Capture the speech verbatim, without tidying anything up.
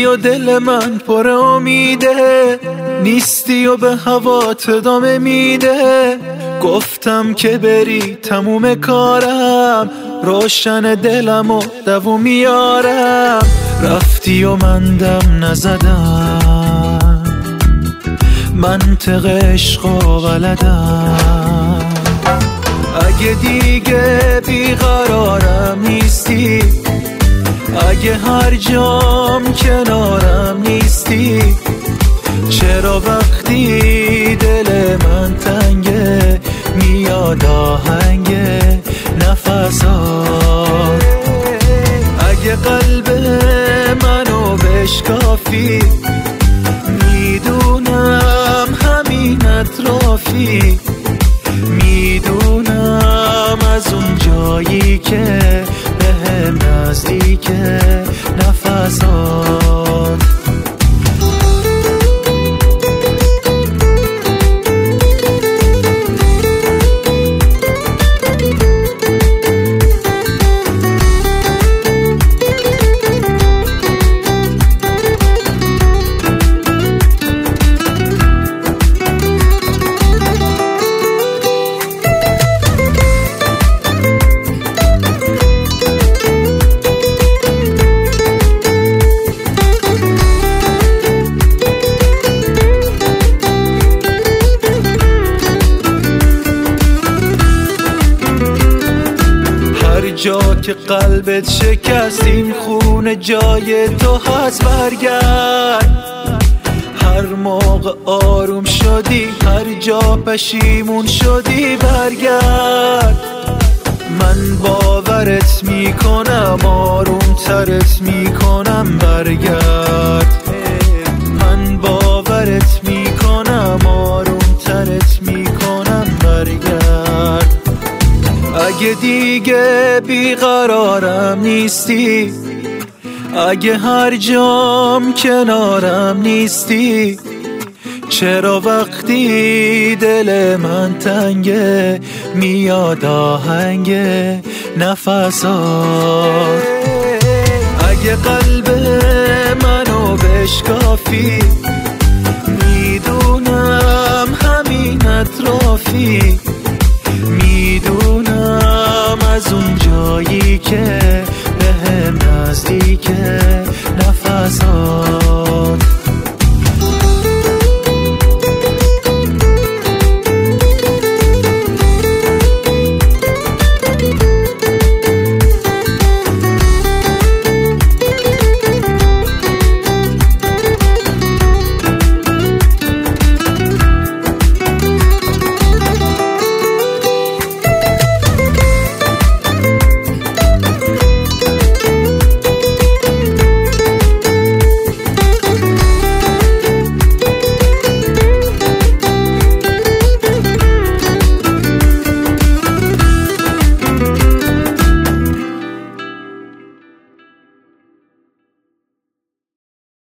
نیستی و دل من پر امیده، نیستی و به هوات ادامه میده. گفتم که بری تموم کارم، روشن دلم و دووم میارم. رفتی و من دم نزدم، منطق عشق و بلدم. اگه دیگه بیقرارم نیستی، اگه هر جام کنارم نیستی، چرا وقتی دل من تنگه میاد آهنگ نفسات؟ اگه قلب منو بشکافی، میدونم همین اطرافی، میدونم از اون جایی که بهم نزدیکه نفسات. جا که قلبت شکست، این خونه جای تو هست، برگرد. هر موقع آروم شدی، هر جا پشیمون شدی، برگرد. من باورت میکنم، آروم ترت میکنم، برگرد. من باورت میکنم، آروم ترت میکنم، برگرد. اگه دیگه بیقرارم نیستی، اگه هر جام کنارم نیستی، چرا وقتی دل من تنگه میاد آهنگ نفسات؟ اگه قلب منو بشکافی، میدونم همین اطرافی، میدونم از اون جایی که